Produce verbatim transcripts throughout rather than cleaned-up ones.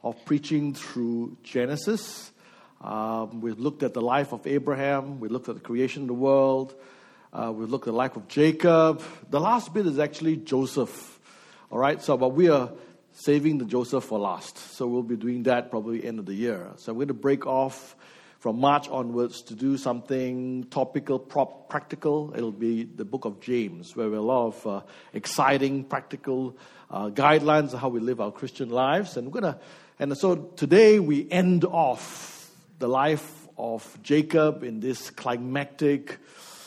of preaching through Genesis. Um, we've looked at the life of Abraham. We looked at the creation of the world. Uh, we've looked at the life of Jacob. The last bit is actually Joseph. All right, so but we are saving the Joseph for last. So we'll be doing that probably end of the year. So I'm going to break off from March onwards to do something topical, prop, practical. It'll be the book of James, where we have a lot of uh, exciting, practical uh, guidelines of how we live our Christian lives. And we're gonna, and so today we end off the life of Jacob in this climactic,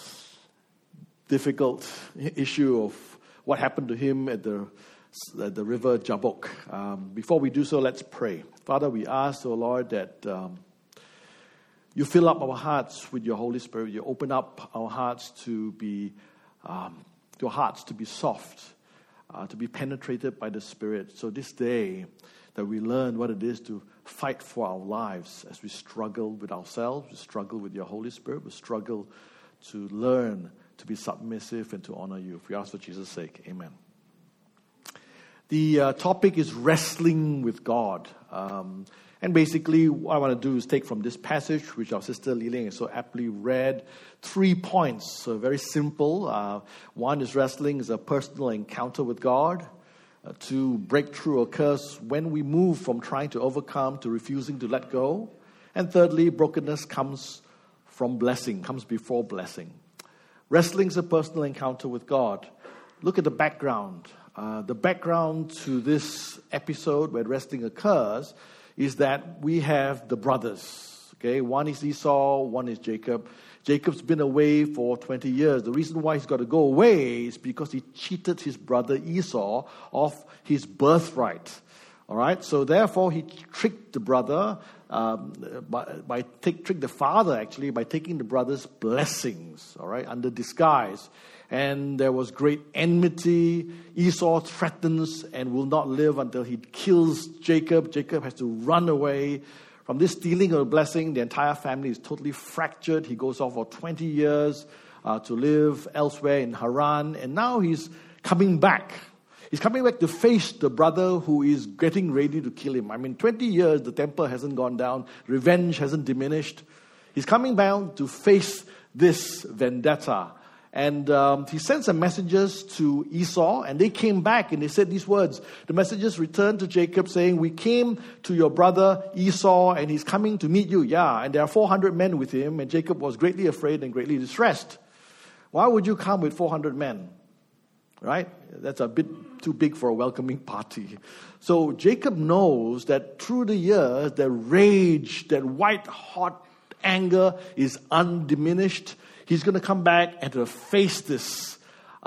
difficult issue of what happened to him at the at the river Jabbok. Um, before we do so, let's pray. Father, we ask, oh Lord, that Um, You fill up our hearts with your Holy Spirit. You open up our hearts to be, um, your hearts to be soft, uh, to be penetrated by the Spirit. So this day that we learn what it is to fight for our lives as we struggle with ourselves, we struggle with your Holy Spirit, we struggle to learn to be submissive and to honor you. If we ask for Jesus' sake, amen. The uh, topic is wrestling with God. Um, And basically, what I want to do is take from this passage, which our sister Li Ling has so aptly read, three points. So very simple. Uh, one is wrestling is a personal encounter with God. Uh, two, breakthrough occurs when we move from trying to overcome to refusing to let go. And thirdly, brokenness comes from blessing, comes before blessing. Wrestling is a personal encounter with God. Look at the background. Uh, the background to this episode where wrestling occurs is that we have the brothers, okay? One is Esau, one is Jacob. Jacob's been away for twenty years. The reason why he's got to go away is because he cheated his brother Esau of his birthright, all right? So therefore, he tricked the brother, um, by, by take, tricked the father, actually, by taking the brother's blessings, all right, under disguise. And there was great enmity. Esau threatens and will not live until he kills Jacob. Jacob has to run away. From this stealing of a blessing, the entire family is totally fractured. He goes off for twenty years uh, to live elsewhere in Haran. And now he's coming back. He's coming back to face the brother who is getting ready to kill him. I mean, twenty years, the temper hasn't gone down. Revenge hasn't diminished. He's coming back to face this vendetta. And um, he sent some messengers to Esau, and they came back and they said these words. The messengers returned to Jacob saying, "We came to your brother Esau, and he's coming to meet you." Yeah, and there are four hundred men with him, and Jacob was greatly afraid and greatly distressed. Why would you come with four hundred men? Right? That's a bit too big for a welcoming party. So Jacob knows that through the years, the rage, that white-hot anger is undiminished. He's going to come back and to face this.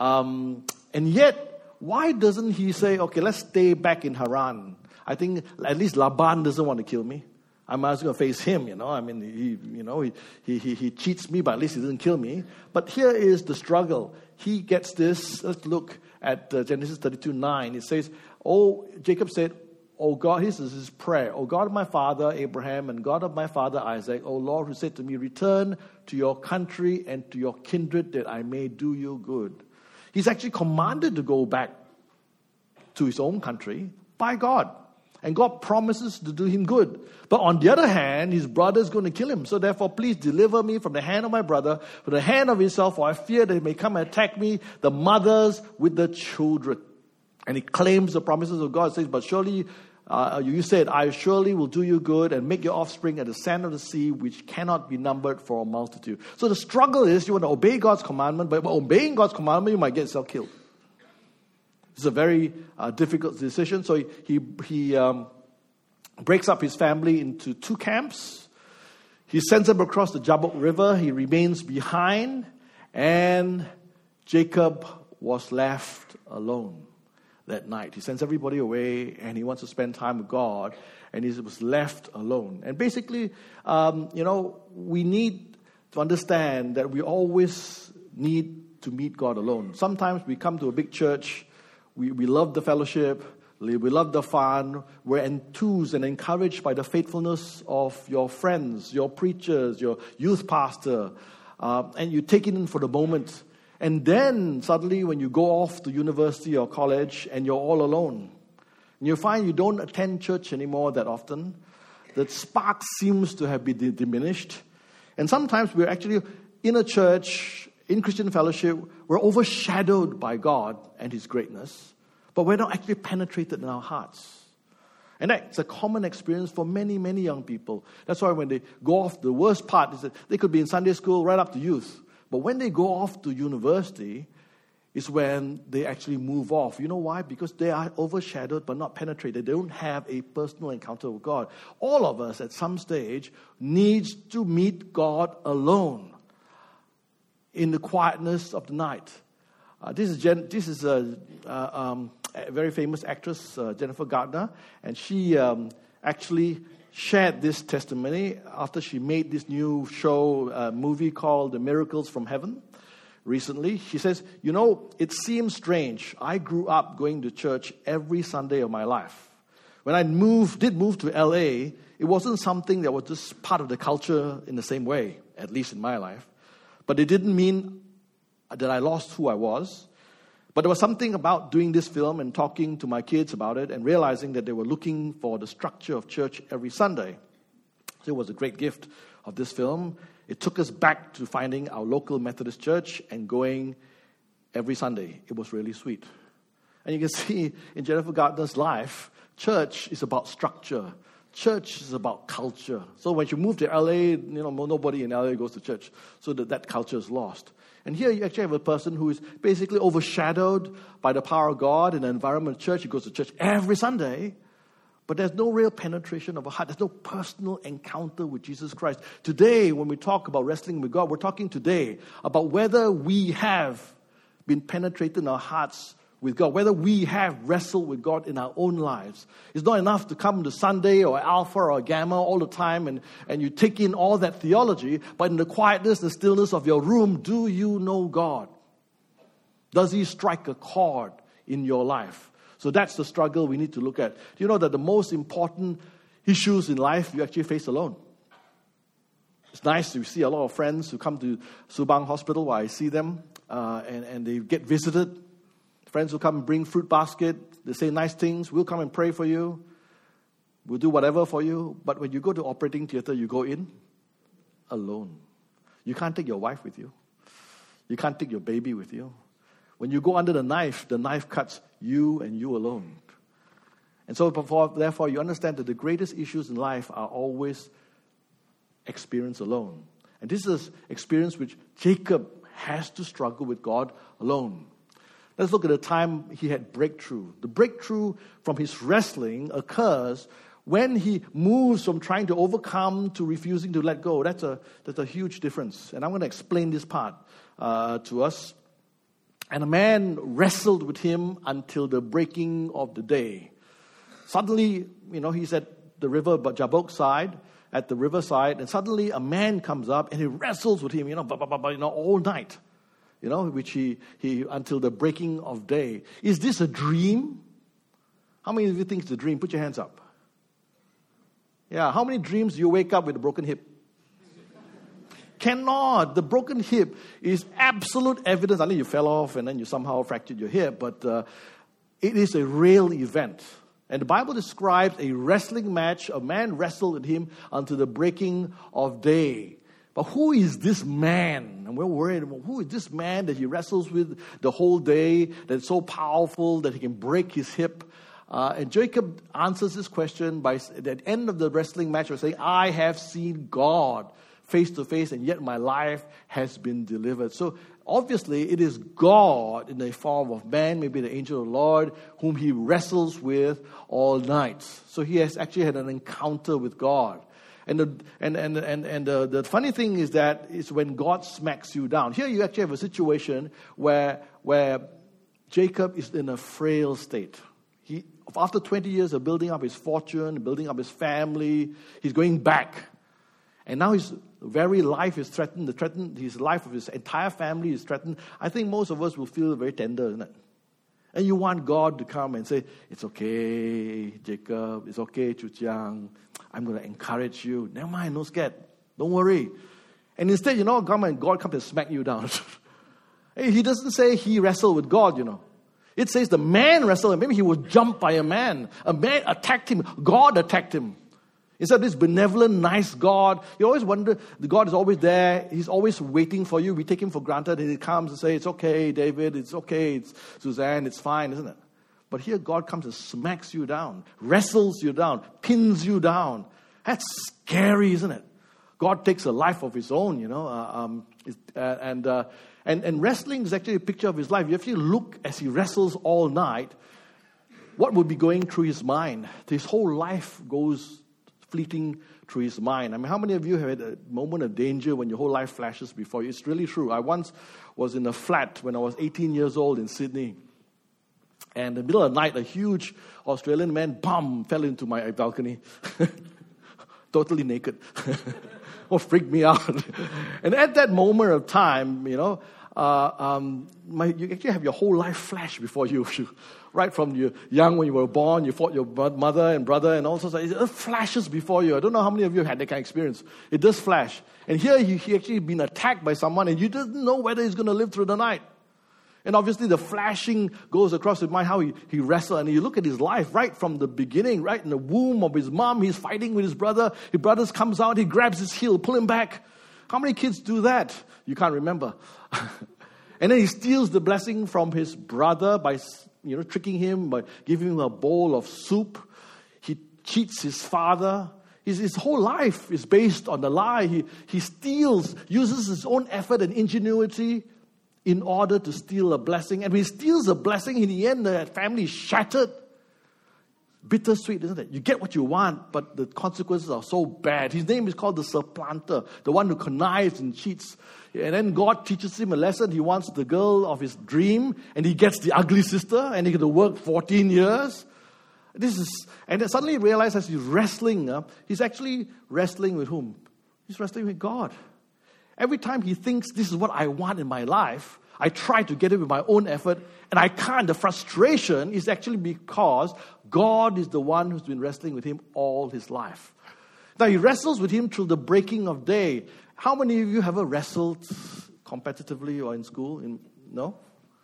Um, and yet, why doesn't he say, okay, let's stay back in Haran? I think at least Laban doesn't want to kill me. I'm just going to face him, you know. I mean, he, you know, he, he, he, he cheats me, but at least he doesn't kill me. But here is the struggle. He gets this. Let's look at uh, Genesis thirty-two nine. It says, oh, Jacob said, "Oh God," this is his prayer. "Oh God of my father Abraham and God of my father Isaac, O Lord, who said to me, return to your country and to your kindred that I may do you good." He's actually commanded to go back to his own country by God. And God promises to do him good. But on the other hand, his brother is going to kill him. So therefore, please deliver me from the hand of my brother, from the hand of Esau, for I fear that he may come and attack me, the mothers with the children. And he claims the promises of God. It says, "But surely, uh, you said, I surely will do you good and make your offspring as the sand of the sea, which cannot be numbered for a multitude." So the struggle is you want to obey God's commandment, but by obeying God's commandment, you might get yourself killed. It's a very uh, difficult decision. So he he, he um, breaks up his family into two camps. He sends them across the Jabbok River. He remains behind. And Jacob was left alone that night. He sends everybody away, and he wants to spend time with God, and he was left alone. And basically, um, you know, we need to understand that we always need to meet God alone. Sometimes we come to a big church, we, we love the fellowship, we love the fun, we're enthused and encouraged by the faithfulness of your friends, your preachers, your youth pastor, uh, and you take it in for the moment. And then suddenly when you go off to university or college and you're all alone, And you find you don't attend church anymore that often. The spark seems to have been diminished. And sometimes we're actually in a church, in Christian fellowship, we're overshadowed by God and His greatness, but we're not actually penetrated in our hearts. And that's a common experience for many, many young people. That's why when they go off, the worst part is that they could be in Sunday school right up to youth. But when they go off to university, is when they actually move off. You know why? Because they are overshadowed but not penetrated. They don't have a personal encounter with God. All of us at some stage needs to meet God alone in the quietness of the night. Uh, this is Jen, this is a, uh, um, a very famous actress, uh, Jennifer Gardner, and she um, actually shared this testimony after she made this new show, uh, movie called The Miracles from Heaven recently. She says, you know, it seems strange. I grew up going to church every Sunday of my life. When I moved, did move to L A, it wasn't something that was just part of the culture in the same way, at least in my life. But it didn't mean that I lost who I was. But there was something about doing this film and talking to my kids about it and realizing that they were looking for the structure of church every Sunday. So it was a great gift of this film. It took us back to finding our local Methodist church and going every Sunday. It was really sweet. And you can see in Jennifer Gardner's life, church is about structure. Church is about culture. So when you move to L A, you know, nobody in L A goes to church. So that, that culture is lost. And here you actually have a person who is basically overshadowed by the power of God in an environment of church. He goes to church every Sunday, but there's no real penetration of a heart. There's no personal encounter with Jesus Christ. Today, when we talk about wrestling with God, we're talking today about whether we have been penetrated in our hearts with God, whether we have wrestled with God in our own lives. It's not enough to come to Sunday or Alpha or Gamma all the time and, and you take in all that theology, but in the quietness and stillness of your room, do you know God? Does He strike a chord in your life? So that's the struggle we need to look at. Do you know that the most important issues in life you actually face alone? It's nice to see a lot of friends who come to Subang Hospital where I see them uh, and, and they get visited. Friends who come and bring fruit basket. They say nice things. We'll come and pray for you. We'll do whatever for you. But when you go to operating theater, you go in alone. You can't take your wife with you. You can't take your baby with you. When you go under the knife, the knife cuts you and you alone. And so before, therefore, you understand that the greatest issues in life are always experienced alone. And this is an experience which Jacob has to struggle with God alone. Let's look at the time he had breakthrough. The breakthrough from his wrestling occurs when he moves from trying to overcome to refusing to let go. That's a, that's a huge difference. And I'm going to explain this part uh, to us. And a man wrestled with him until the breaking of the day. Suddenly, you know, he's at the river Jabbok side, at the riverside, and suddenly a man comes up and he wrestles with him, you know, blah, blah, blah, blah, you know, all night. You know, which he, he, until the breaking of day. Is this a dream? How many of you think it's a dream? Put your hands up. Yeah, how many dreams do you wake up with a broken hip? Cannot. The broken hip is absolute evidence. I mean, you fell off and then you somehow fractured your hip, but uh, it is a real event. And the Bible describes a wrestling match. A man wrestled with him until the breaking of day. But who is this man? And we're worried about who is this man that he wrestles with the whole day, that's so powerful that he can break his hip? Uh, and Jacob answers this question by, at the end of the wrestling match, by saying, I have seen God face to face, and yet my life has been delivered. So obviously, it is God in the form of man, maybe the angel of the Lord, whom he wrestles with all night. So he has actually had an encounter with God. And the and and and and the, the funny thing is that it's when God smacks you down. Here you actually have a situation where where Jacob is in a frail state. He after twenty years of building up his fortune, building up his family, he's going back, and now his very life is threatened. The threatened his life of his entire family is threatened. I think most of us will feel very tender, isn't it? And you want God to come and say, it's okay, Jacob, it's okay, Chu Chiang. I'm going to encourage you. Never mind, no scared. Don't worry. And instead, you know, come and God comes and smack you down. He doesn't say he wrestled with God, you know. It says the man wrestled him. Maybe he was jumped by a man. A man attacked him. God attacked him. Instead of this benevolent, nice God, you always wonder, the God is always there. He's always waiting for you. We take him for granted. And he comes and says, it's okay, David. It's okay. It's Suzanne. It's fine, isn't it? But here God comes and smacks you down, wrestles you down, pins you down. That's scary, isn't it? God takes a life of his own, you know. Uh, um, uh, and, uh, and, and wrestling is actually a picture of his life. You actually look as he wrestles all night, what would be going through his mind? His whole life goes fleeting through his mind. I mean, how many of you have had a moment of danger when your whole life flashes before you? It's really true. I once was in a flat when I was eighteen years old in Sydney. And in the middle of the night, a huge Australian man, bam, fell into my balcony. Totally naked. Oh, freaked me out. And at that moment of time, you know, uh, um, my, you actually have your whole life flash before you. Right from you young, when you were born, you fought your mother and brother and all sorts of, it flashes before you. I don't know how many of you had that kind of experience. It does flash. And here he, he actually been attacked by someone and you didn't know whether he's going to live through the night. And obviously the flashing goes across his mind how he, he wrestled. And you look at his life right from the beginning, right in the womb of his mom, he's fighting with his brother. His brother comes out, he grabs his heel, pull him back. How many kids do that? You can't remember. And then he steals the blessing from his brother by, you know, tricking him, by giving him a bowl of soup. He cheats his father. His, his whole life is based on the lie. He, he steals, uses his own effort and ingenuity in order to steal a blessing. And when he steals a blessing, in the end, the family is shattered. Bittersweet, isn't it? You get what you want, but the consequences are so bad. His name is called the supplanter, the one who connives and cheats. And then God teaches him a lesson. He wants the girl of his dream, and he gets the ugly sister, and he got to work fourteen years. This is, and then suddenly he realizes as he's wrestling, uh, he's actually wrestling with whom? He's wrestling with God. Every time he thinks, this is what I want in my life, I try to get it with my own effort, and I can't. The frustration is actually because God is the one who's been wrestling with him all his life. Now, he wrestles with him through the breaking of day. How many of you have ever wrestled competitively or in school? In, no?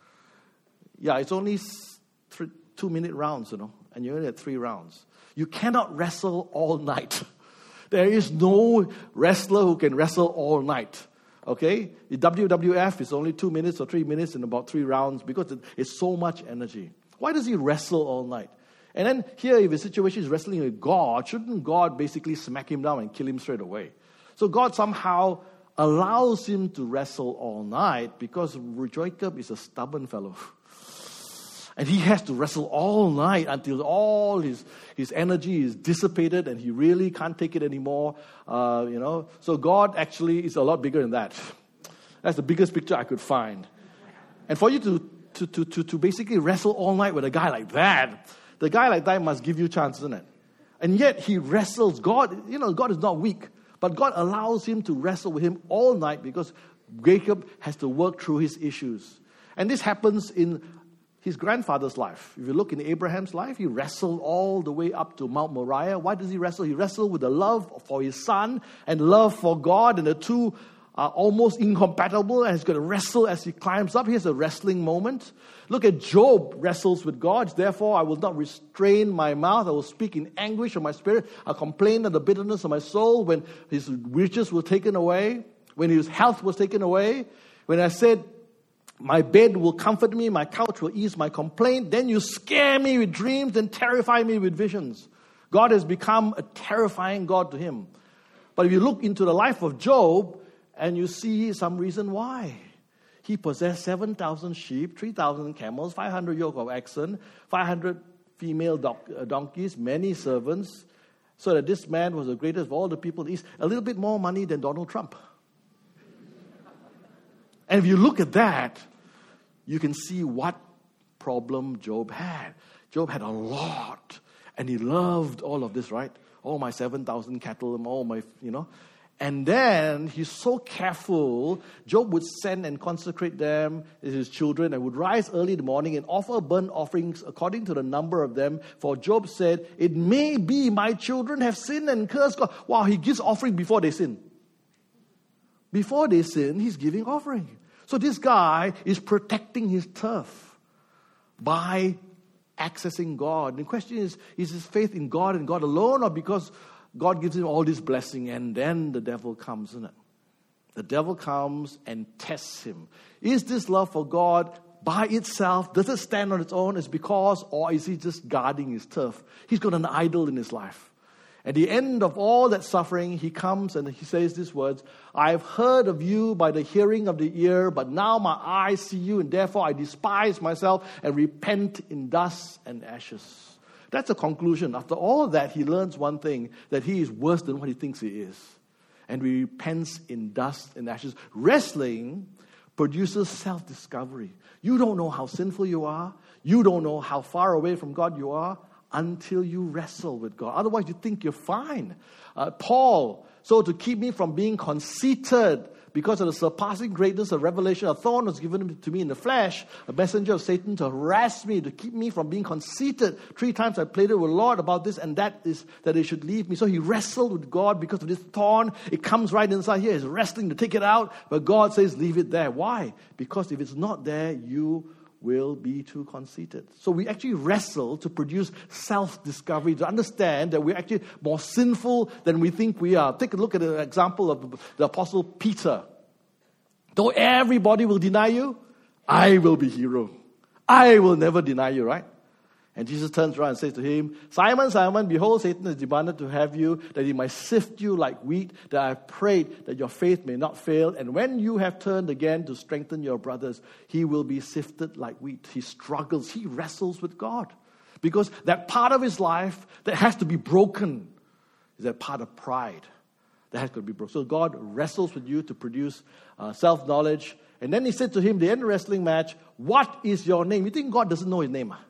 Yeah, it's only three, two-minute rounds, you know, and you only had three rounds. You cannot wrestle all night. There is no wrestler who can wrestle all night. Okay? The W W F is only two minutes or three minutes in about three rounds because it's so much energy. Why does he wrestle all night? And then here, if the situation is wrestling with God, shouldn't God basically smack him down and kill him straight away? So God somehow allows him to wrestle all night because Jacob is a stubborn fellow. And he has to wrestle all night until all his, his energy is dissipated and he really can't take it anymore. Uh, you know, so God actually is a lot bigger than that. That's the biggest picture I could find. And for you to, to, to, to, to basically wrestle all night with a guy like that, the guy like that must give you a chance, isn't it? And yet he wrestles. God, you know, God is not weak. But God allows him to wrestle with him all night because Jacob has to work through his issues. And this happens in his grandfather's life. If you look in Abraham's life, he wrestled all the way up to Mount Moriah. Why does he wrestle? He wrestled with the love for his son and love for God, and the two are almost incompatible, and he's going to wrestle as he climbs up. Here's a wrestling moment. Look at Job wrestles with God. Therefore, I will not restrain my mouth. I will speak in anguish of my spirit. I'll complain of the bitterness of my soul when his riches were taken away, when his health was taken away, when I said, my bed will comfort me, my couch will ease my complaint. Then you scare me with dreams and terrify me with visions. God has become a terrifying God to him. But if you look into the life of Job, and you see some reason why. He possessed seven thousand sheep, three thousand camels, five hundred yoke of oxen, five hundred female donkeys, many servants, so that this man was the greatest of all the people in the East. A little bit more money than Donald Trump. And if you look at that, you can see what problem Job had. Job had a lot, and he loved all of this, right? All my seven thousand cattle, all my, you know. And then he's so careful, Job would send and consecrate them, his children, and would rise early in the morning and offer burnt offerings according to the number of them. For Job said, it may be my children have sinned and cursed God. Wow, he gives offering before they sin. Before they sin, he's giving offering. So this guy is protecting his turf. by accessing God. The question is, is his faith in God and God alone, or because God gives him all this blessing and then the devil comes, isn't it? The devil comes and tests him. Is this love for God by itself? Does it stand on its own? Is because, or is he just guarding his turf? He's got an idol in his life. At the end of all that suffering, he comes and he says these words, I have heard of you by the hearing of the ear, but now my eyes see you, and therefore I despise myself and repent in dust and ashes. That's a conclusion. After all of that, he learns one thing, that he is worse than what he thinks he is. And he repents in dust and ashes. Wrestling produces self-discovery. You don't know how sinful you are. You don't know how far away from God you are until you wrestle with God. Otherwise, you think you're fine. Uh, Paul, so to keep me from being conceited because of the surpassing greatness of revelation, a thorn was given to me in the flesh, a messenger of Satan to harass me, to keep me from being conceited. Three times I pleaded with the Lord about this, and that is that he should leave me. So he wrestled with God because of this thorn. It comes right inside here. He's wrestling to take it out, but God says, leave it there. Why? Because if it's not there, you will be too conceited. So we actually wrestle to produce self-discovery, to understand that we're actually more sinful than we think we are. Take a look at the example of the Apostle Peter. Though everybody will deny you, I will be hero. I will never deny you, right? And Jesus turns around and says to him, Simon, Simon, behold, Satan has demanded to have you, that he might sift you like wheat, that I have prayed that your faith may not fail. And when you have turned again to strengthen your brothers, he will be sifted like wheat. He struggles, he wrestles with God. Because that part of his life that has to be broken is that part of pride that has to be broken. So God wrestles with you to produce uh, self-knowledge. And then he said to him, the end wrestling match, what is your name? You think God doesn't know his name? Huh?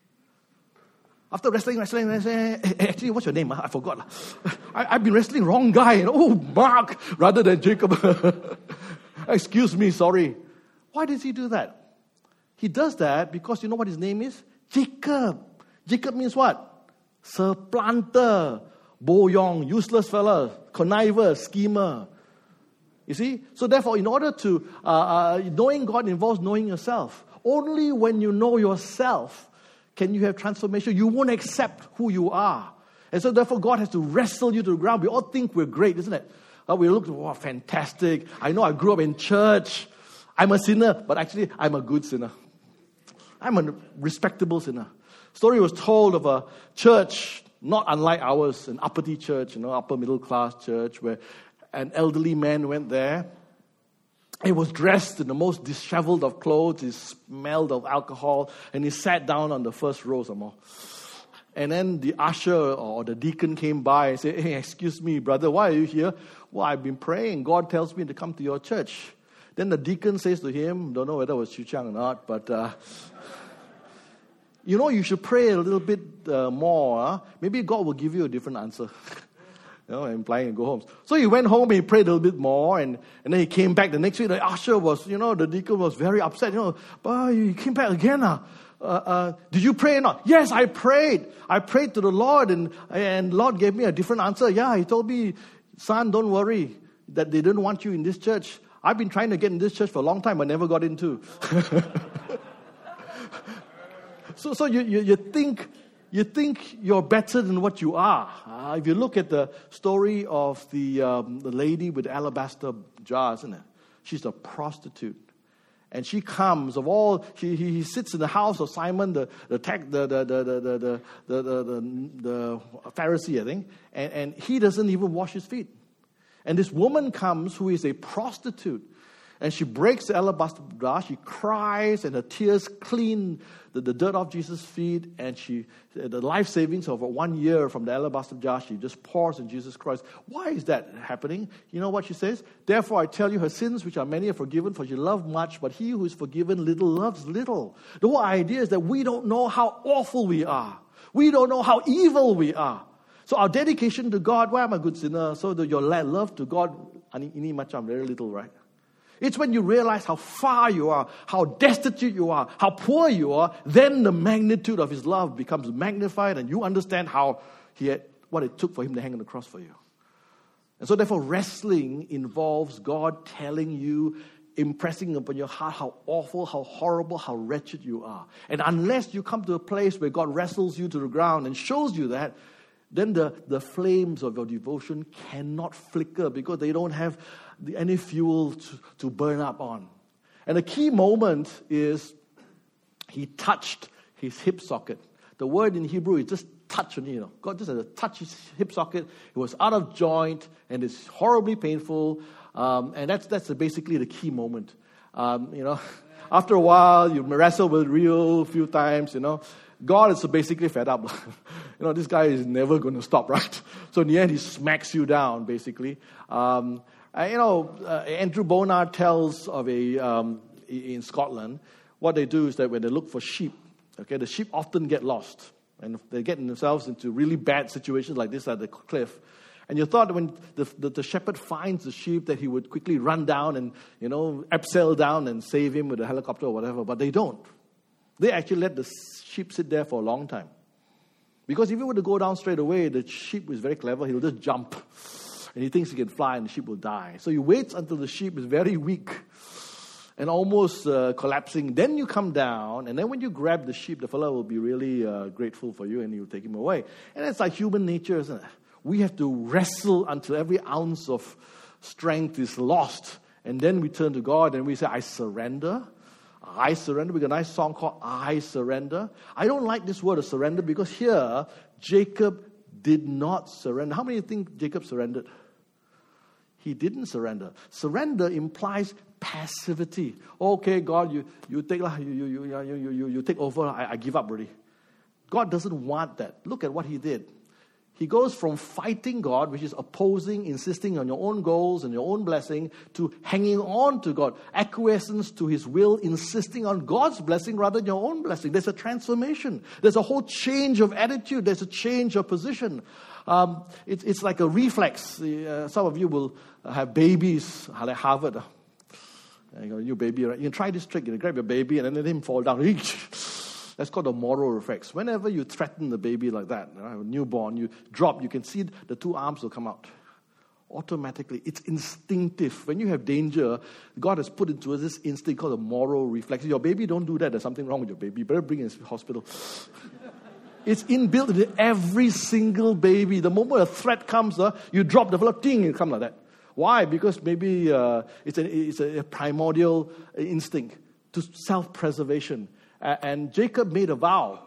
After wrestling, wrestling, wrestling, hey, actually, what's your name? I forgot. I, I've been wrestling wrong guy. Oh, Mark, rather than Jacob. Excuse me, sorry. Why does he do that? He does that because you know what his name is? Jacob. Jacob means what? Supplanter, boyong, useless fella, conniver, schemer. You see? So therefore, in order to, uh, uh, knowing God involves knowing yourself. Only when you know yourself can you have transformation. You won't accept who you are. And so therefore God has to wrestle you to the ground. We all think we're great, isn't it? Uh, we look, wow, fantastic. I know I grew up in church. I'm a sinner, but actually I'm a good sinner. I'm a respectable sinner. Story was told of a church, not unlike ours, an uppity church, you know, upper middle class church, where an elderly man went there. He was dressed in the most disheveled of clothes. He smelled of alcohol. And he sat down on the first row some more. And then the usher or the deacon came by and said, hey, excuse me, brother, why are you here? Well, I've been praying. God tells me to come to your church. Then the deacon says to him, don't know whether it was Chu Chang or not, but uh, you know, you should pray a little bit uh, more. Huh? Maybe God will give you a different answer. You know, implying and go home. So he went home and he prayed a little bit more, and, and then he came back the next week. The usher was, you know, the deacon was very upset. You know, but you came back again. Uh, uh, uh, did you pray or not? Yes, I prayed. I prayed to the Lord, and and Lord gave me a different answer. Yeah, he told me, son, don't worry that they didn't want you in this church. I've been trying to get in this church for a long time, but never got into. so so you, you, you think... You think you're better than what you are. Uh, if you look at the story of the um, the lady with the alabaster jar, isn't it? She's a prostitute. And she comes, of all, she, he, he sits in the house of Simon, the the tech, the, the, the, the, the, the, the, the, the, the Pharisee, I think, and, and he doesn't even wash his feet. And this woman comes who is a prostitute. And she breaks the alabaster jar, she cries, and her tears clean the, the dirt off Jesus' feet, and she, the life savings of one year from the alabaster jar, she just pours in Jesus Christ. Why is that happening? You know what she says? Therefore I tell you, her sins, which are many, are forgiven, for she loved much, but he who is forgiven little loves little. The whole idea is that we don't know how awful we are. We don't know how evil we are. So our dedication to God, why am I a good sinner? So that your love to God, ini macam very little, right? It's when you realize how far you are, how destitute you are, how poor you are, then the magnitude of his love becomes magnified, and you understand how he had, what it took for him to hang on the cross for you. And so therefore wrestling involves God telling you impressing upon your heart how awful, how horrible, how wretched you are. And unless you come to a place where God wrestles you to the ground and shows you that, then the, the flames of your devotion cannot flicker because they don't have the, any fuel to, to burn up on. And the key moment is he touched his hip socket. The word in Hebrew is just touch on, you know. God just had to touch his hip socket. It was out of joint and it's horribly painful. Um, and that's that's basically the key moment. Um, you know, after a while, you wrestle with real few times, you know. God is basically fed up. You know, this guy is never going to stop, right? So in the end, he smacks you down, basically. Um, and, you know, uh, Andrew Bonar tells of a, um, in Scotland, what they do is that when they look for sheep, okay, the sheep often get lost. And they get themselves into really bad situations like this at the cliff. And you thought when the, the, the shepherd finds the sheep that he would quickly run down and, you know, abseil down and save him with a helicopter or whatever. But they don't. They actually let the sheep sit there for a long time. Because if he were to go down straight away, the sheep is very clever. He'll just jump. And he thinks he can fly and the sheep will die. So he waits until the sheep is very weak and almost uh, collapsing. Then you come down, and then when you grab the sheep, the fellow will be really uh, grateful for you and you'll take him away. And it's like human nature, isn't it? We have to wrestle until every ounce of strength is lost. And then we turn to God and we say, I surrender. I surrender. We got a nice song called I Surrender. I don't like this word of surrender because here, Jacob did not surrender. How many think Jacob surrendered? He didn't surrender. Surrender implies passivity. Okay, God, you, you take you, you, you, you, you, you take over. I, I give up already. God doesn't want that. Look at what he did. He goes from fighting God, which is opposing, insisting on your own goals and your own blessing, to hanging on to God, acquiescence to his will, insisting on God's blessing rather than your own blessing. There's a transformation. There's a whole change of attitude. There's a change of position. Um, it, it's like a reflex. Uh, some of you will have babies, like Harvard. Uh, you got a new baby, right? You can try this trick. You grab your baby and then let him fall down. That's called a moral reflex. Whenever you threaten the baby like that, right, a newborn, you drop, you can see the two arms will come out. Automatically. It's instinctive. When you have danger, God has put into us this instinct called a moral reflex. Your baby, don't do that. There's something wrong with your baby. You better bring it to the hospital. It's inbuilt into every single baby. The moment a threat comes, uh, you drop the fellow, ting, it comes like that. Why? Because maybe uh, it's, a, it's a primordial instinct to self-preservation. Uh, and Jacob made a vow.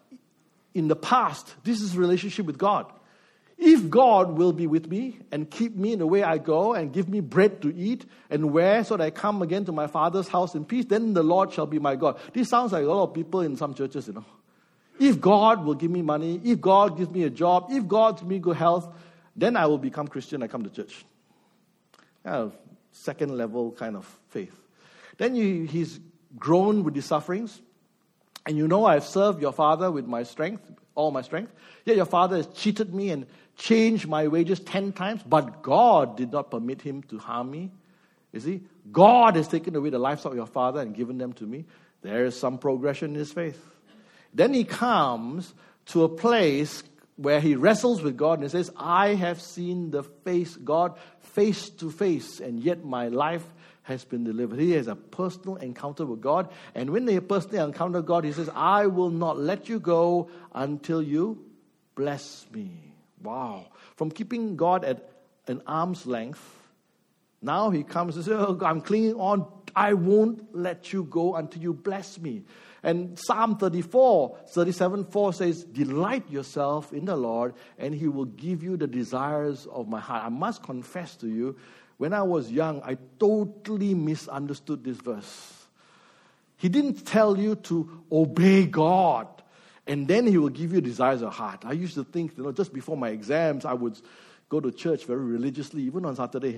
In the past, this is relationship with God. If God will be with me and keep me in the way I go and give me bread to eat and wear so that I come again to my father's house in peace, then the Lord shall be my God. This sounds like a lot of people in some churches, you know. If God will give me money, if God gives me a job, if God gives me good health, then I will become Christian, I come to church. Kind of second level kind of faith. Then you, he's grown with his sufferings. And you know I have served your father with my strength, all my strength. Yet your father has cheated me and changed my wages ten times. But God did not permit him to harm me. You see, God has taken away the lives of your father and given them to me. There is some progression in his faith. Then he comes to a place where he wrestles with God and he says, I have seen the face, God face to face, and yet my life has been delivered. He has a personal encounter with God. And when they personally encounter God, he says, I will not let you go until you bless me. Wow. From keeping God at an arm's length, now he comes and says, oh, I'm clinging on. I won't let you go until you bless me. And Psalm thirty-four, thirty-seven, four says, delight yourself in the Lord, and he will give you the desires of my heart. I must confess to you, when I was young, I totally misunderstood this verse. He didn't tell you to obey God, and then he will give you desires of heart. I used to think, you know, just before my exams, I would go to church very religiously, even on Saturday.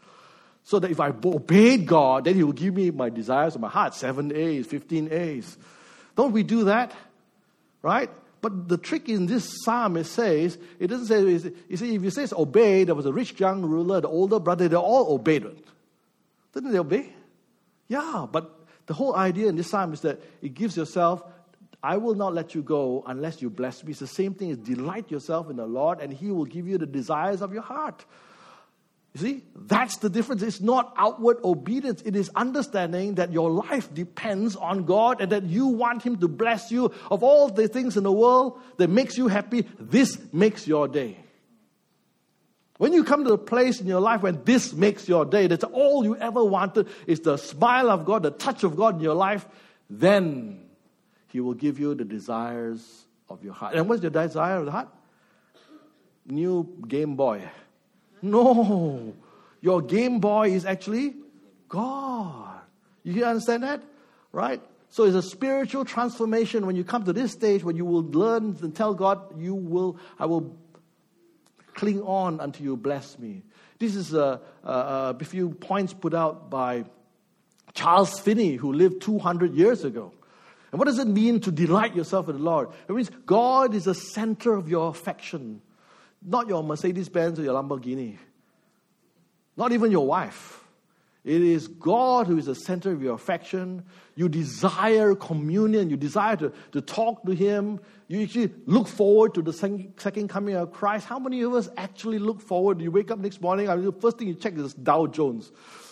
So that if I obeyed God, then he will give me my desires of my heart, seven A's, fifteen A's. Don't we do that? Right? But the trick in this psalm, it says, it doesn't say, you see, if it says obey, there was a rich young ruler, the older brother, they all obeyed it. Didn't they obey? Yeah, but the whole idea in this psalm is that it gives yourself, I will not let you go unless you bless me. It's the same thing as delight yourself in the Lord and he will give you the desires of your heart. You see, that's the difference. It's not outward obedience. It is understanding that your life depends on God and that you want Him to bless you. Of all the things in the world that makes you happy, this makes your day. When you come to a place in your life when this makes your day, that's all you ever wanted, is the smile of God, the touch of God in your life, then He will give you the desires of your heart. And what's your desire of the heart? New Game Boy. No. Your Game Boy is actually God. You understand that? Right? So it's a spiritual transformation when you come to this stage when you will learn and tell God, you will, I will cling on until you bless me. This is a, a, a few points put out by Charles Finney, who lived two hundred years ago. And what does it mean to delight yourself in the Lord? It means God is the center of your affection. Not your Mercedes-Benz or your Lamborghini. Not even your wife. It is God who is the center of your affection. You desire communion. You desire to, to talk to Him. You actually look forward to the second coming of Christ. How many of us actually look forward? You wake up next morning, I mean, the first thing you check is Dow Jones.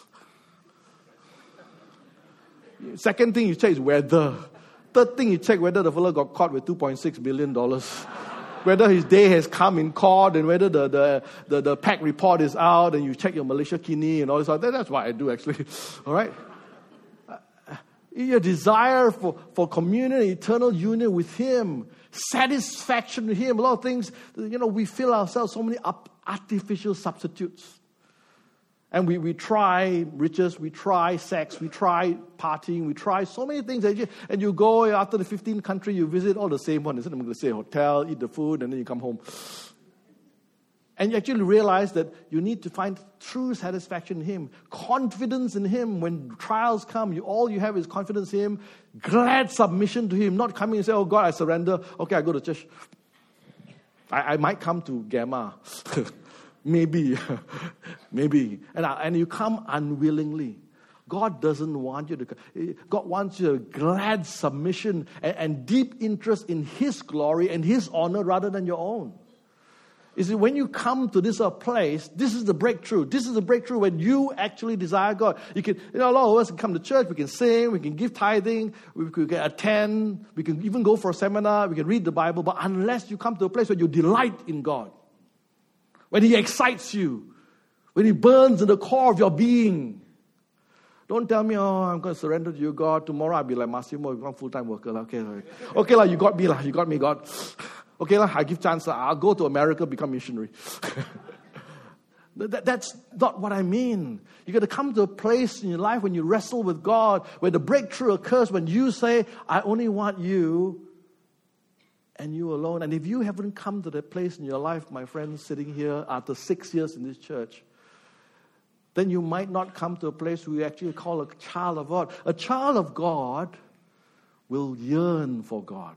Second thing you check is weather. Third thing you check whether the fellow got caught with two point six billion dollars. Whether his day has come in court and whether the, the, the, the P A C report is out and you check your Malaysia Kini and all this. That's what I do actually. All right? Your desire for, for communion, eternal union with Him, satisfaction with Him, a lot of things, you know, we fill ourselves so many up artificial substitutes. And we, we try riches, we try sex, we try partying, we try so many things. And you go after the fifteenth country, you visit all the same one. Isn't it? I'm going to say hotel, eat the food, and then you come home. And you actually realize that you need to find true satisfaction in Him, confidence in Him. When trials come, you, all you have is confidence in Him, glad submission to Him, not coming and say, oh God, I surrender. Okay, I go to church. I, I might come to Gamma. Maybe, maybe. And, and you come unwillingly. God doesn't want you to, God wants you to glad submission and, and deep interest in His glory and His honor rather than your own. You see, when you come to this uh, place, this is the breakthrough. This is the breakthrough when you actually desire God. You can, you know, a lot of us can come to church, we can sing, we can give tithing, we can attend, we can even go for a seminar, we can read the Bible, but unless you come to a place where you delight in God, when He excites you, when He burns in the core of your being. Don't tell me, oh, I'm going to surrender to you, God. Tomorrow I'll be like Massimo, you become full-time worker. Okay, okay, okay la, you got me, la, you got me, God. Okay, la, I give chance. I'll go to America, become missionary. that, that's not what I mean. You got to come to a place in your life when you wrestle with God, where the breakthrough occurs when you say, I only want you and you alone. And if you haven't come to that place in your life, my friends, sitting here after six years in this church, then you might not come to a place where you actually call a child of God. A child of God will yearn for God.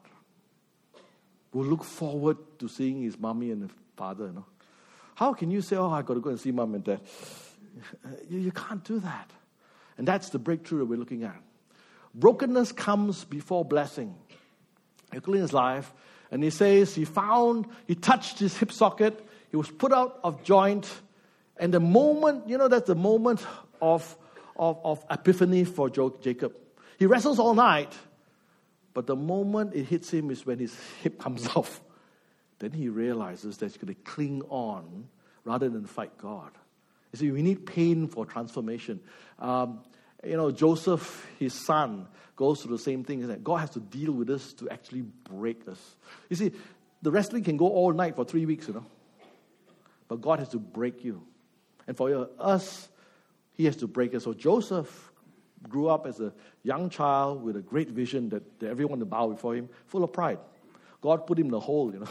Will look forward to seeing his mommy and his father. You know? How can you say, oh, I got to go and see mom and dad? You, you can't do that. And that's the breakthrough that we're looking at. Brokenness comes before blessing. He looked in his life, and he says he found, he touched his hip socket, he was put out of joint, and the moment, you know, that's the moment of, of, of epiphany for Jacob. He wrestles all night, but the moment it hits him is when his hip comes off. Then he realizes that he's going to cling on rather than fight God. You see, we need pain for transformation. Um, You know, Joseph, his son, goes through the same thing. That God has to deal with us to actually break us. You see, the wrestling can go all night for three weeks, you know. But God has to break you. And for us, He has to break us. So Joseph grew up as a young child with a great vision that, that everyone would bow before him, full of pride. God put him in a hole, you know.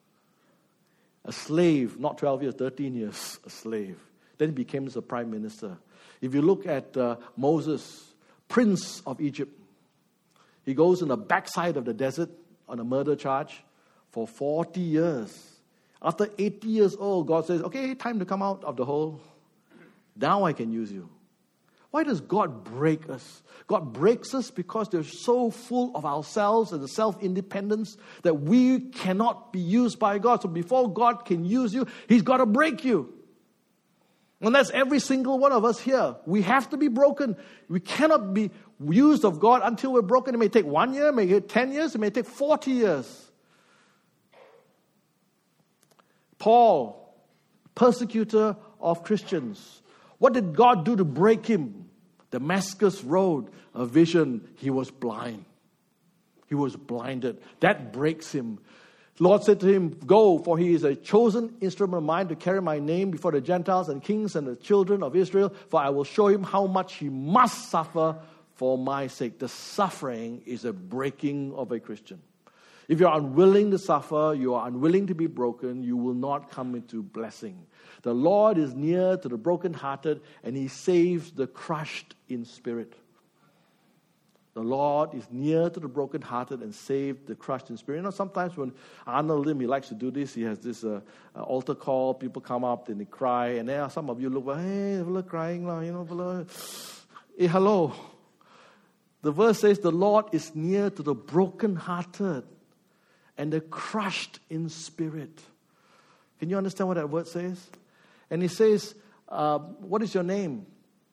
A slave, not twelve years, thirteen years, a slave. Then he became the prime minister. If you look at uh, Moses, prince of Egypt, he goes in the backside of the desert on a murder charge for forty years. After eighty years old, God says, okay, time to come out of the hole. Now I can use you. Why does God break us? God breaks us because they're so full of ourselves and the self-independence that we cannot be used by God. So before God can use you, He's got to break you. And that's every single one of us here. We have to be broken. We cannot be used of God until we're broken. It may take one year, it may take ten years, it may take forty years. Paul, persecutor of Christians. What did God do to break him? Damascus Road, a vision. He was blind. He was blinded. That breaks him. The Lord said to him, go, for he is a chosen instrument of mine to carry my name before the Gentiles and kings and the children of Israel, for I will show him how much he must suffer for my sake. The suffering is a breaking of a Christian. If you're unwilling to suffer, you are unwilling to be broken, you will not come into blessing. The Lord is near to the brokenhearted, and he saves the crushed in spirit. The Lord is near to the brokenhearted and saved the crushed in spirit. You know, sometimes when Arnold Lim, he likes to do this, he has this uh, uh, altar call, people come up and they cry, and then some of you look, hey, they're crying, you know, hey, hello. The verse says, the Lord is near to the brokenhearted and the crushed in spirit. Can you understand what that word says? And he says, uh, what is your name?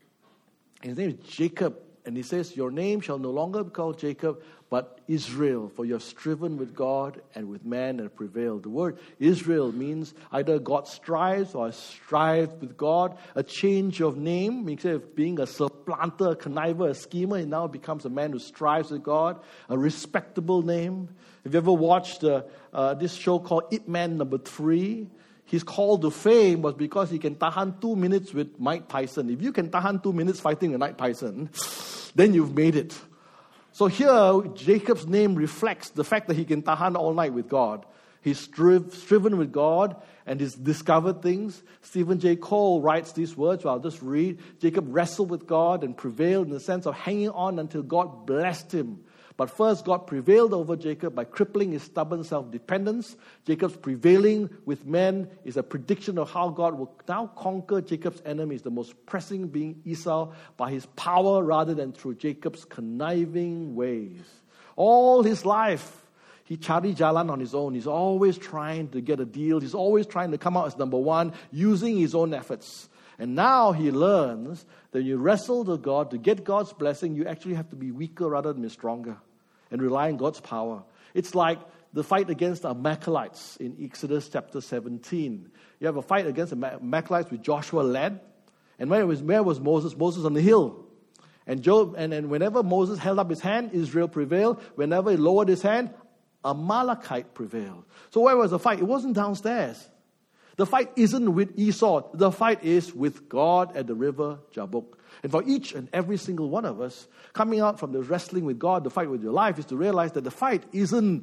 His name is Jacob. And he says, your name shall no longer be called Jacob, but Israel, for you have striven with God and with man and prevailed. The word Israel means either God strives or I strive with God. A change of name, instead of being a supplanter, a conniver, a schemer, he now becomes a man who strives with God. A respectable name. Have you ever watched uh, uh, this show called Ip Man Number Three? His call to fame was because he can tahan two minutes with Mike Tyson. If you can tahan two minutes fighting with Mike Tyson, then you've made it. So here, Jacob's name reflects the fact that he can tahan all night with God. He's striv- striven with God and he's discovered things. Stephen J. Cole writes these words, well, I'll just read. Jacob wrestled with God and prevailed in the sense of hanging on until God blessed him. But first, God prevailed over Jacob by crippling his stubborn self-dependence. Jacob's prevailing with men is a prediction of how God will now conquer Jacob's enemies, the most pressing being Esau, by his power rather than through Jacob's conniving ways. All his life, he chari jalan on his own. He's always trying to get a deal. He's always trying to come out as number one, using his own efforts. And now he learns that when you wrestle with God, to get God's blessing, you actually have to be weaker rather than be stronger and rely on God's power. It's like the fight against the Amalekites in Exodus chapter seventeen. You have a fight against the Amalekites which Joshua led. And where was, where was Moses? Moses on the hill. And, Job, and, and whenever Moses held up his hand, Israel prevailed. Whenever he lowered his hand, Amalekite prevailed. So where was the fight? It wasn't downstairs. The fight isn't with Esau. The fight is with God at the river Jabbok. And for each and every single one of us, coming out from the wrestling with God, the fight with your life, is to realize that the fight isn't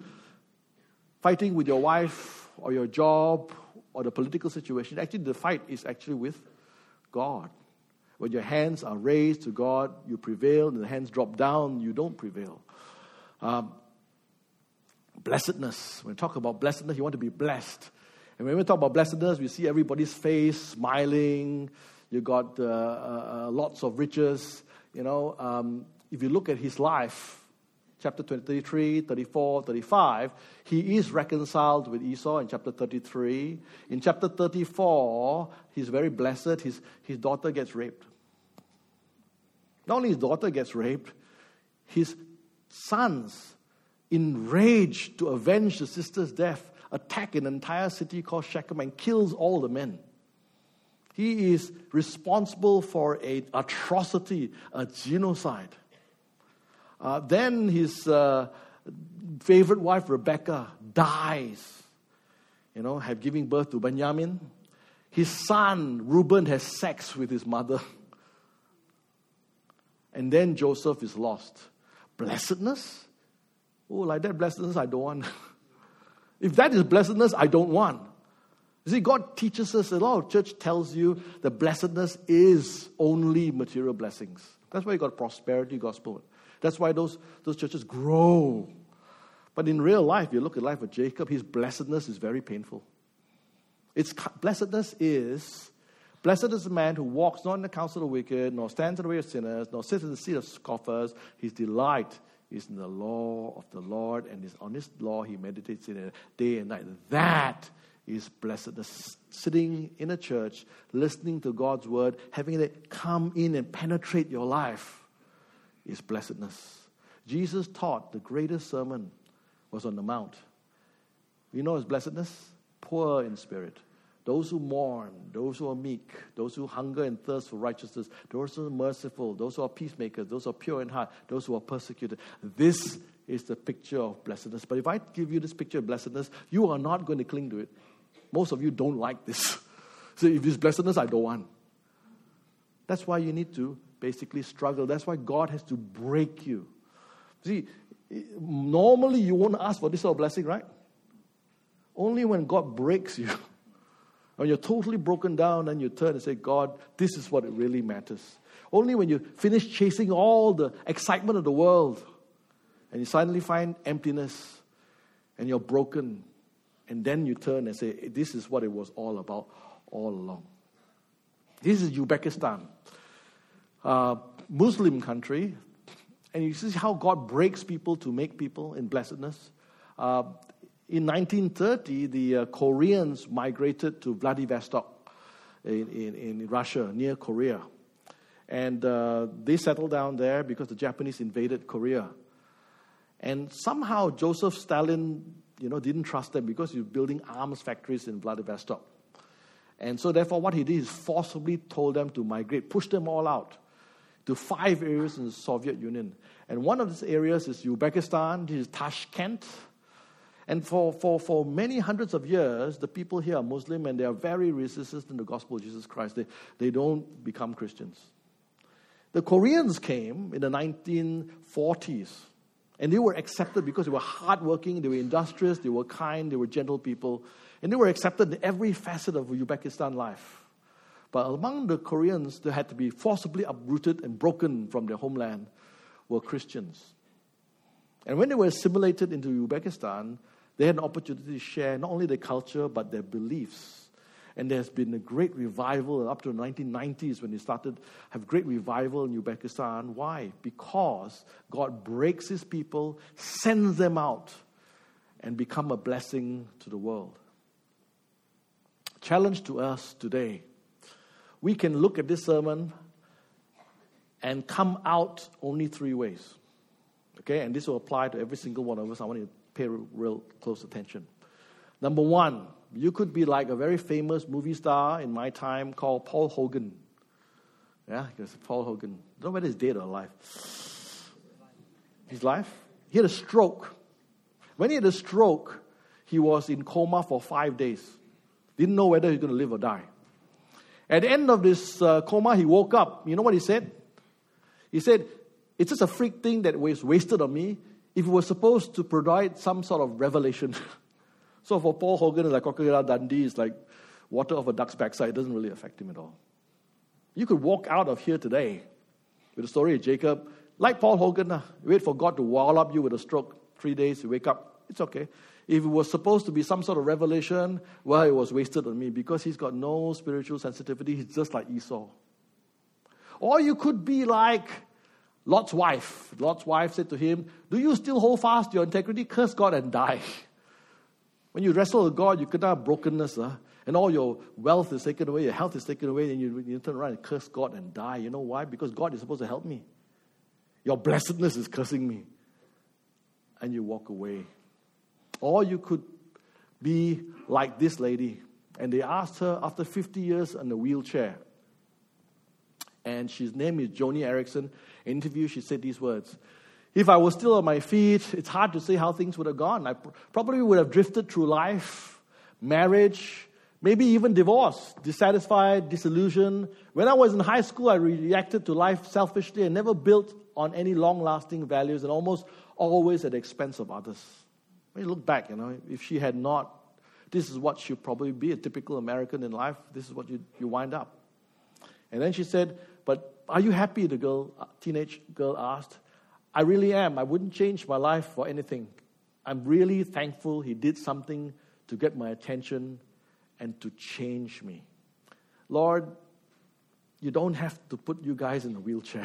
fighting with your wife or your job or the political situation. Actually, the fight is actually with God. When your hands are raised to God, you prevail. And the hands drop down, you don't prevail. Um, blessedness. When we talk about blessedness, you want to be blessed. And when we talk about blessedness, we see everybody's face smiling. You got uh, uh, lots of riches. You know, um, if you look at his life, chapter thirty-three, thirty-four, thirty-five, he is reconciled with Esau in chapter thirty-three. In chapter thirty-four, he's very blessed. His, his daughter gets raped. Not only his daughter gets raped, his sons, enraged to avenge the sister's death, attack an entire city called Shechem and kills all the men. He is responsible for an atrocity, a genocide. Uh, then his uh, favorite wife, Rebecca, dies, you know, have giving birth to Benjamin. His son, Reuben, has sex with his mother. And then Joseph is lost. Blessedness? Oh, like that blessedness I don't want. If that is blessedness, I don't want. You see, God teaches us, a lot of church tells you that blessedness is only material blessings. That's why you got prosperity gospel. That's why those, those churches grow. But in real life, you look at the life of Jacob, his blessedness is very painful. Its blessedness is, blessed is the man who walks not in the counsel of the wicked, nor stands in the way of sinners, nor sits in the seat of scoffers. His delight is in the law of the Lord, and is on his law he meditates in it day and night. That is blessedness. Sitting in a church, listening to God's word, having it come in and penetrate your life is blessedness. Jesus taught the greatest sermon was on the Mount. You know his blessedness? Poor in spirit. Those who mourn, those who are meek, those who hunger and thirst for righteousness, those who are merciful, those who are peacemakers, those who are pure in heart, those who are persecuted. This is the picture of blessedness. But if I give you this picture of blessedness, you are not going to cling to it. Most of you don't like this. So if it's blessedness, I don't want. That's why you need to basically struggle. That's why God has to break you. See, normally you won't ask for this sort of blessing, right? Only when God breaks you. When you're totally broken down and you turn and say, God, this is what it really matters. Only when you finish chasing all the excitement of the world and you suddenly find emptiness and you're broken, and then you turn and say, this is what it was all about all along. This is Uzbekistan, uh, Muslim country, and you see how God breaks people to make people in blessedness. Uh, In nineteen thirty, the uh, Koreans migrated to Vladivostok in, in, in Russia, near Korea. And uh, they settled down there because the Japanese invaded Korea. And somehow Joseph Stalin, you know, didn't trust them because he was building arms factories in Vladivostok. And so therefore what he did is forcibly told them to migrate, push them all out to five areas in the Soviet Union. And one of these areas is Uzbekistan, this is Tashkent. And for, for, for many hundreds of years, the people here are Muslim and they are very resistant to the gospel of Jesus Christ. They, they don't become Christians. The Koreans came in the nineteen forties and they were accepted because they were hardworking, they were industrious, they were kind, they were gentle people. And they were accepted in every facet of Uzbekistan life. But among the Koreans that had to be forcibly uprooted and broken from their homeland were Christians. And when they were assimilated into Uzbekistan, they had an opportunity to share not only their culture, but their beliefs. And there has been a great revival up to the nineteen nineties when they started have great revival in Uzbekistan. Why? Because God breaks his people, sends them out, and become a blessing to the world. Challenge to us today. We can look at this sermon and come out only three ways. Okay, and this will apply to every single one of us. I want you to pay real close attention. Number one, you could be like a very famous movie star in my time called Paul Hogan. Yeah, because Paul Hogan. I don't know whether he's dead or alive. His life? He had a stroke. When he had a stroke, he was in coma for five days. Didn't know whether he was going to live or die. At the end of this uh, coma, he woke up. You know what he said? He said, it's just a freak thing that was wasted on me if it was supposed to provide some sort of revelation. So for Paul Hogan, like Crocodile Dundee, it's like water off a duck's backside. It doesn't really affect him at all. You could walk out of here today with the story of Jacob, like Paul Hogan. Uh, wait for God to wall up you with a stroke. Three days, you wake up. It's okay. If it was supposed to be some sort of revelation, well, it was wasted on me because he's got no spiritual sensitivity. He's just like Esau. Or you could be like Lot's wife. Lot's wife said to him, do you still hold fast your integrity? Curse God and die. When you wrestle with God, you could have brokenness, uh, and all your wealth is taken away, your health is taken away, and you, you turn around and curse God and die. You know why? Because God is supposed to help me. Your blessedness is cursing me. And you walk away. Or you could be like this lady, and they asked her after fifty years in a wheelchair, and his name is Joni Erickson. In an interview, she said these words. If I was still on my feet, it's hard to say how things would have gone. I pr- probably would have drifted through life, marriage, maybe even divorce, dissatisfied, disillusioned. When I was in high school, I reacted to life selfishly and never built on any long-lasting values and almost always at the expense of others. When you look back, you know, if she had not, this is what she'd probably be, a typical American in life. This is what you, you wind up. And then she said, but are you happy, the girl, teenage girl asked. I really am. I wouldn't change my life for anything. I'm really thankful he did something to get my attention and to change me. Lord, you don't have to put you guys in a wheelchair.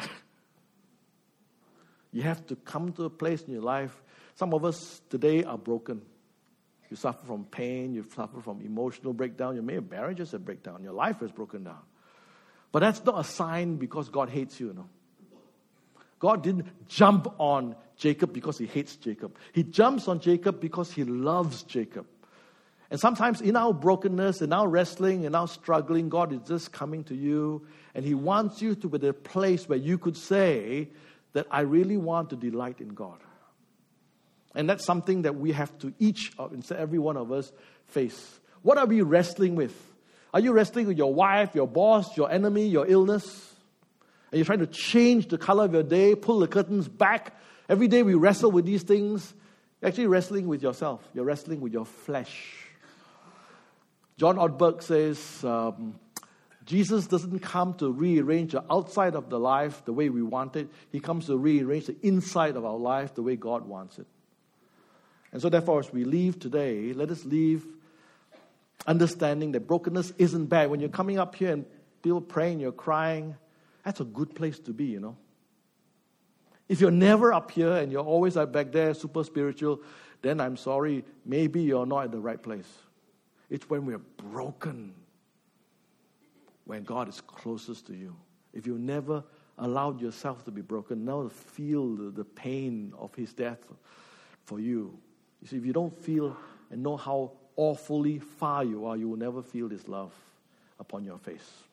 You have to come to a place in your life. Some of us today are broken. You suffer from pain. You suffer from emotional breakdown. Your marriages have breakdown. Your life has broken down. But that's not a sign because God hates you, you know. God didn't jump on Jacob because he hates Jacob. He jumps on Jacob because he loves Jacob. And sometimes in our brokenness, in our wrestling, in our struggling, God is just coming to you and he wants you to be the place where you could say that I really want to delight in God. And that's something that we have to each, every one of us, face. What are we wrestling with? Are you wrestling with your wife, your boss, your enemy, your illness? And you're trying to change the color of your day, pull the curtains back. Every day we wrestle with these things. You're actually wrestling with yourself. You're wrestling with your flesh. John Ortberg says, um, Jesus doesn't come to rearrange the outside of the life the way we want it. He comes to rearrange the inside of our life the way God wants it. And so therefore, as we leave today, let us leave understanding that brokenness isn't bad. When you're coming up here and people praying, you're crying, that's a good place to be, you know. If you're never up here and you're always back there, super spiritual, then I'm sorry, maybe you're not at the right place. It's when we're broken, when God is closest to you. If you never allowed yourself to be broken, now feel the, the pain of his death for you. You see, if you don't feel and know how awfully far you are, you will never feel his love upon your face.